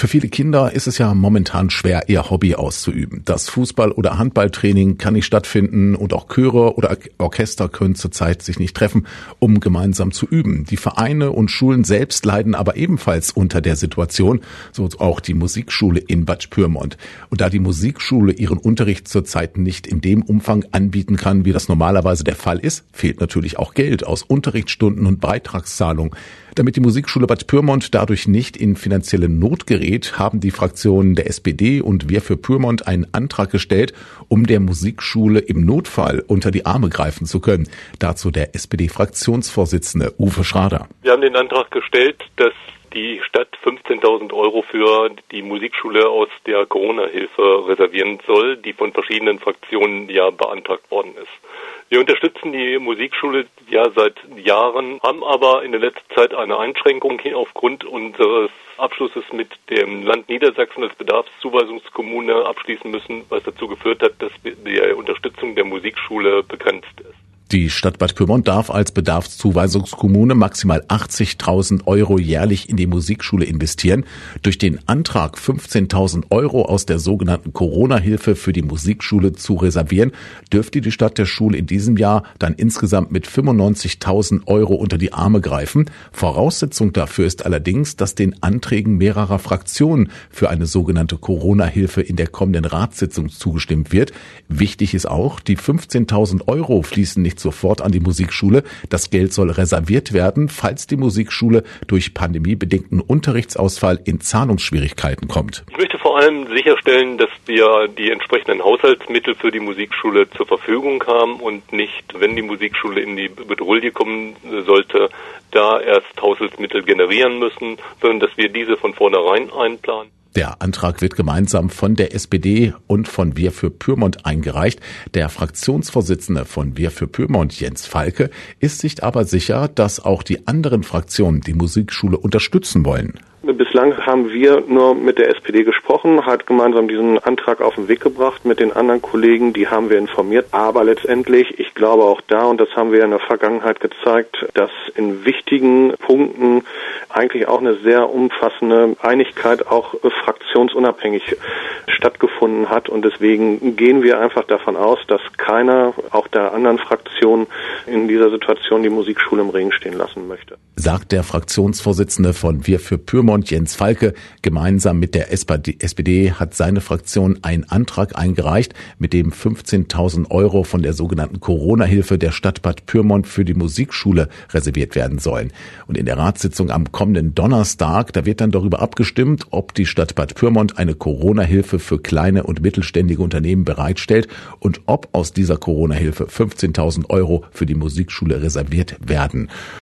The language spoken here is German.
Für viele Kinder ist es ja momentan schwer, ihr Hobby auszuüben. Das Fußball- oder Handballtraining kann nicht stattfinden und auch Chöre oder Orchester können zurzeit sich nicht treffen, um gemeinsam zu üben. Die Vereine und Schulen selbst leiden aber ebenfalls unter der Situation, so auch die Musikschule in Bad Pyrmont. Und da die Musikschule ihren Unterricht zurzeit nicht in dem Umfang anbieten kann, wie das normalerweise der Fall ist, fehlt natürlich auch Geld aus Unterrichtsstunden und Beitragszahlung. Damit die Musikschule Bad Pyrmont dadurch nicht in finanzielle Not gerät, haben die Fraktionen der SPD und Wir für Pyrmont einen Antrag gestellt, um der Musikschule im Notfall unter die Arme greifen zu können. Dazu der SPD-Fraktionsvorsitzende Uwe Schrader. Wir haben den Antrag gestellt, dass die Stadt 15.000 € für die Musikschule aus der Corona-Hilfe reservieren soll, die von verschiedenen Fraktionen ja beantragt worden ist. Wir unterstützen die Musikschule ja seit Jahren, haben aber in der letzten Zeit eine Einschränkung aufgrund unseres Abschlusses mit dem Land Niedersachsen als Bedarfszuweisungskommune abschließen müssen, was dazu geführt hat, dass die Unterstützung der Musikschule begrenzt ist. Die Stadt Bad Pyrmont darf als Bedarfszuweisungskommune maximal 80.000 € jährlich in die Musikschule investieren. Durch den Antrag 15.000 € aus der sogenannten Corona-Hilfe für die Musikschule zu reservieren, dürfte die Stadt der Schule in diesem Jahr dann insgesamt mit 95.000 € unter die Arme greifen. Voraussetzung dafür ist allerdings, dass den Anträgen mehrerer Fraktionen für eine sogenannte Corona-Hilfe in der kommenden Ratssitzung zugestimmt wird. Wichtig ist auch, die 15.000 € fließen nicht sofort an die Musikschule. Das Geld soll reserviert werden, falls die Musikschule durch pandemiebedingten Unterrichtsausfall in Zahlungsschwierigkeiten kommt. Ich möchte vor allem sicherstellen, dass wir die entsprechenden Haushaltsmittel für die Musikschule zur Verfügung haben und nicht, wenn die Musikschule in die Bedrulle kommen sollte, da erst Haushaltsmittel generieren müssen, sondern dass wir diese von vornherein einplanen. Der Antrag wird gemeinsam von der SPD und von Wir für Pyrmont eingereicht. Der Fraktionsvorsitzende von Wir für Pyrmont, Jens Falke, ist sich aber sicher, dass auch die anderen Fraktionen die Musikschule unterstützen wollen. Bislang haben wir nur mit der SPD gesprochen, hat gemeinsam diesen Antrag auf den Weg gebracht mit den anderen Kollegen, die haben wir informiert. Aber letztendlich, ich glaube auch da, und das haben wir in der Vergangenheit gezeigt, dass in wichtigen Punkten eigentlich auch eine sehr umfassende Einigkeit auch fraktionsunabhängig stattgefunden hat. Und deswegen gehen wir einfach davon aus, dass keiner, auch der anderen Fraktion, in dieser Situation die Musikschule im Regen stehen lassen möchte. Sagt der Fraktionsvorsitzende von Wir für Pyrmont, Jens Falke. Gemeinsam mit der SPD hat seine Fraktion einen Antrag eingereicht, mit dem 15.000 € von der sogenannten Corona-Hilfe der Stadt Bad Pyrmont für die Musikschule reserviert werden sollen. Und in der Ratssitzung am kommenden Donnerstag, da wird dann darüber abgestimmt, ob die Stadt Bad Pyrmont eine Corona-Hilfe für kleine und mittelständige Unternehmen bereitstellt und ob aus dieser Corona-Hilfe 15.000 € für die Musikschule reserviert werden.